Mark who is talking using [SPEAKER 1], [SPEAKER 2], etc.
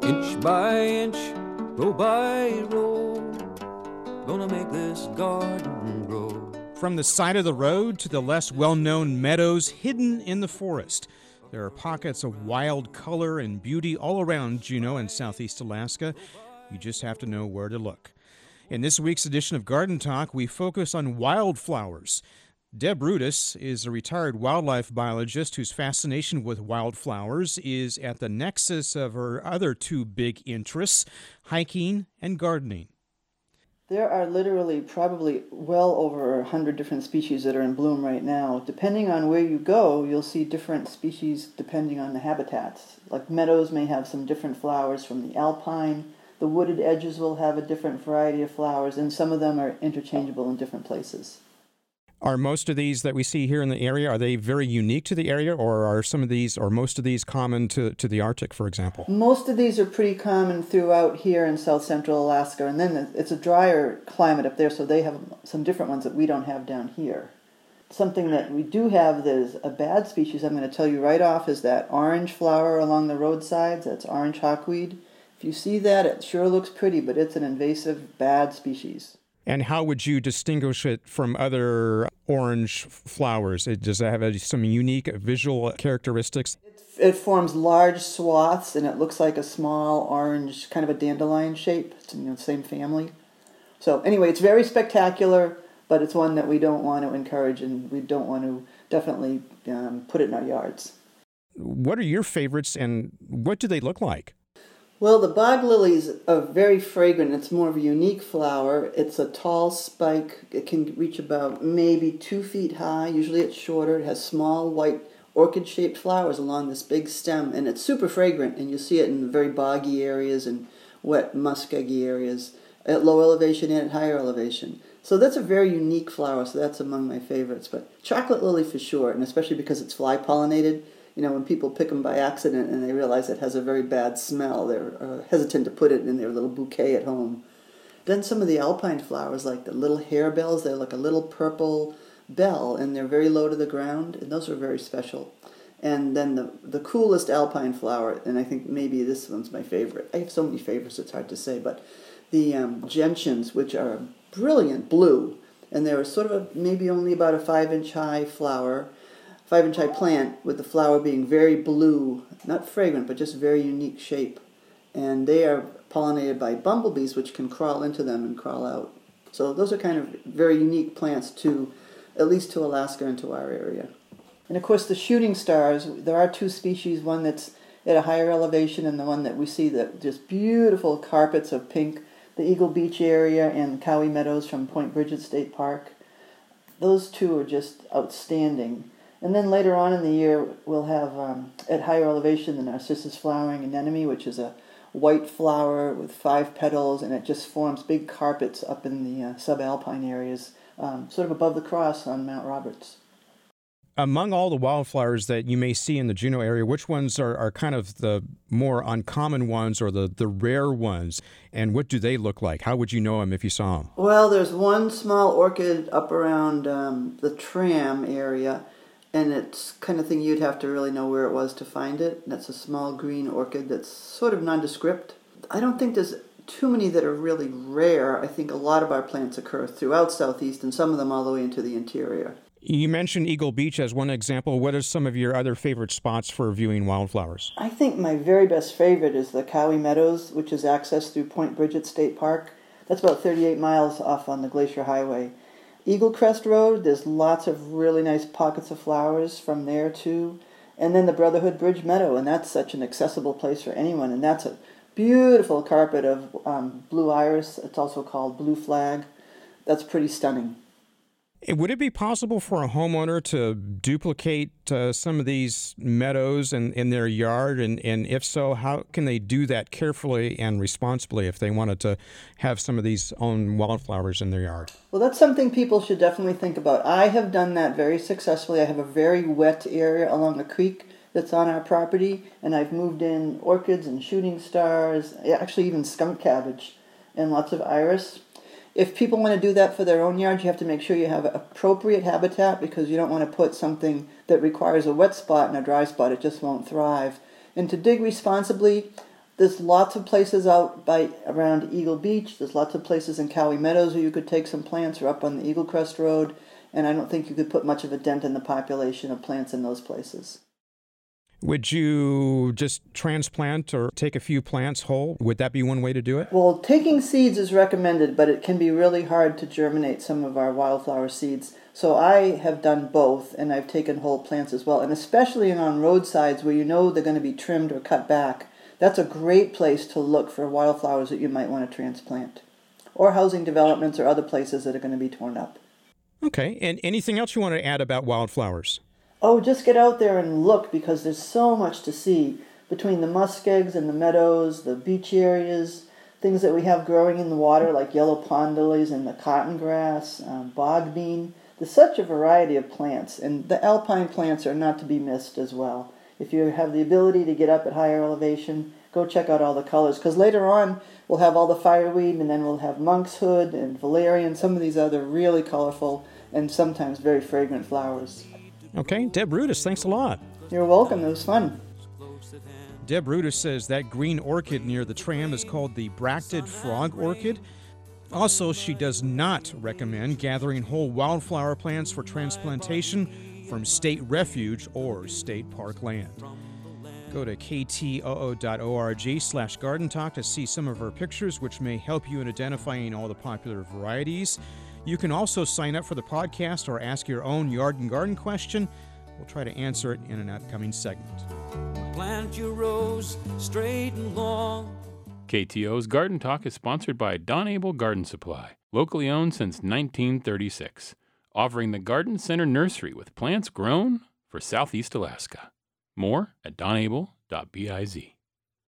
[SPEAKER 1] Inch by inch, row by row, gonna make this garden grow.
[SPEAKER 2] From the side of the road to the less well-known meadows hidden in the forest, there are pockets of wild color and beauty all around Juneau and southeast Alaska. You just have to know where to look. In this week's edition of Garden Talk, we focus on wildflowers. Deb Rudis is a retired wildlife biologist whose fascination with wildflowers is at the nexus of her other two big interests, hiking and gardening.
[SPEAKER 3] There are literally probably well over 100 different species that are in bloom right now. Depending on where you go, you'll see different species depending on the habitats. Like meadows may have some different flowers from the alpine. The wooded edges will have a different variety of flowers, and some of them are interchangeable in different places.
[SPEAKER 2] Are most of these that we see here in the area, are they very unique to the area, or are some of these, or most of these common to the Arctic, for example?
[SPEAKER 3] Most of these are pretty common throughout here in south central Alaska, and then it's a drier climate up there, so they have some different ones that we don't have down here. Something that we do have that is a bad species, I'm going to tell you right off, is that orange flower along the roadsides. That's orange hawkweed. If you see that, it sure looks pretty, but it's an invasive, bad species.
[SPEAKER 2] And how would you distinguish it from other orange flowers? Does it have some unique visual characteristics?
[SPEAKER 3] It forms large swaths, and it looks like a small orange, kind of a dandelion shape. It's in the same family. So anyway, it's very spectacular, but it's one that we don't want to encourage, and we don't want to definitely put it in our yards.
[SPEAKER 2] What are your favorites, and what do they look like?
[SPEAKER 3] Well, the bog lilies are very fragrant. It's more of a unique flower. It's a tall spike. It can reach about maybe 2 feet high. Usually it's shorter. It has small white orchid-shaped flowers along this big stem, and it's super fragrant, and you see it in very boggy areas and wet, muskeggy areas at low elevation and at higher elevation. So that's a very unique flower, so that's among my favorites. But chocolate lily for sure, and especially because it's fly-pollinated. You know, when people pick them by accident and they realize it has a very bad smell, they're hesitant to put it in their little bouquet at home. Then some of the alpine flowers, like the little harebells, they're like a little purple bell, and they're very low to the ground, and those are very special. And then the coolest alpine flower, and I think maybe this one's my favorite. I have so many favorites, it's hard to say, but the gentians, which are brilliant blue, and they're sort of maybe only about a 5-inch high flower, 5-inch high plant, with the flower being very blue, not fragrant, but just very unique shape. And they are pollinated by bumblebees, which can crawl into them and crawl out. So those are kind of very unique plants at least to Alaska and to our area. And of course the shooting stars, there are two species, one that's at a higher elevation and the one that we see that just beautiful carpets of pink, the Eagle Beach area and Cowie Meadows from Point Bridget State Park. Those two are just outstanding. And then later on in the year, we'll have, at higher elevation, the Narcissus flowering anemone, which is a white flower with 5 petals, and it just forms big carpets up in the subalpine areas, sort of above the cross on Mount Roberts.
[SPEAKER 2] Among all the wildflowers that you may see in the Juneau area, which ones are kind of the more uncommon ones or the rare ones? And what do they look like? How would you know them if you saw them?
[SPEAKER 3] Well, there's one small orchid up around the Tram area, and it's kind of thing you'd have to really know where it was to find it. That's a small green orchid that's sort of nondescript. I don't think there's too many that are really rare. I think a lot of our plants occur throughout Southeast, and some of them all the way into the interior.
[SPEAKER 2] You mentioned Eagle Beach as one example. What are some of your other favorite spots for viewing wildflowers?
[SPEAKER 3] I think my very best favorite is the Cowie Meadows, which is accessed through Point Bridget State Park. That's about 38 miles off on the Glacier Highway. Eagle Crest Road, there's lots of really nice pockets of flowers from there too. And then the Brotherhood Bridge Meadow, and that's such an accessible place for anyone. And that's a beautiful carpet of blue iris. It's also called blue flag. That's pretty stunning.
[SPEAKER 2] Would it be possible for a homeowner to duplicate some of these meadows in their yard? And if so, how can they do that carefully and responsibly if they wanted to have some of these own wildflowers in their yard?
[SPEAKER 3] Well, that's something people should definitely think about. I have done that very successfully. I have a very wet area along a creek that's on our property, and I've moved in orchids and shooting stars, actually even skunk cabbage, and lots of iris. If people want to do that for their own yard, you have to make sure you have appropriate habitat, because you don't want to put something that requires a wet spot in a dry spot. It just won't thrive. And to dig responsibly, There's lots of places out around Eagle Beach. There's lots of places in Cowie Meadows where you could take some plants, or up on the Eagle Crest Road. And I don't think you could put much of a dent in the population of plants in those places.
[SPEAKER 2] Would you just transplant or take a few plants whole? Would that be one way to do it?
[SPEAKER 3] Well, taking seeds is recommended, but it can be really hard to germinate some of our wildflower seeds. So I have done both, and I've taken whole plants as well. And especially on roadsides where you know they're going to be trimmed or cut back, that's a great place to look for wildflowers that you might want to transplant. Or housing developments or other places that are going to be torn up.
[SPEAKER 2] Okay, and anything else you want to add about wildflowers?
[SPEAKER 3] Oh, just get out there and look, because there's so much to see. Between the muskegs and the meadows, the beach areas, things that we have growing in the water like yellow pond lilies and the cotton grass, bog bean. There's such a variety of plants, and the alpine plants are not to be missed as well. If you have the ability to get up at higher elevation, go check out all the colors, because later on we'll have all the fireweed, and then we'll have monkshood and valerian, some of these other really colorful and sometimes very fragrant flowers.
[SPEAKER 2] Okay, Deb Rudis, thanks a lot.
[SPEAKER 3] You're welcome. It was fun.
[SPEAKER 2] Deb Rudis says that green orchid near the tram is called the bracted frog orchid. Also, she does not recommend gathering whole wildflower plants for transplantation from state refuge or state park land. Go to ktoo.org/garden talk to see some of her pictures, which may help you in identifying all the popular varieties. You can also sign up for the podcast or ask your own yard and garden question. We'll try to answer it in an upcoming segment.
[SPEAKER 1] Plant your rose straight and long.
[SPEAKER 4] KTO's Garden Talk is sponsored by Don Abel Garden Supply, locally owned since 1936, offering the Garden Center Nursery with plants grown for Southeast Alaska. More at donable.biz.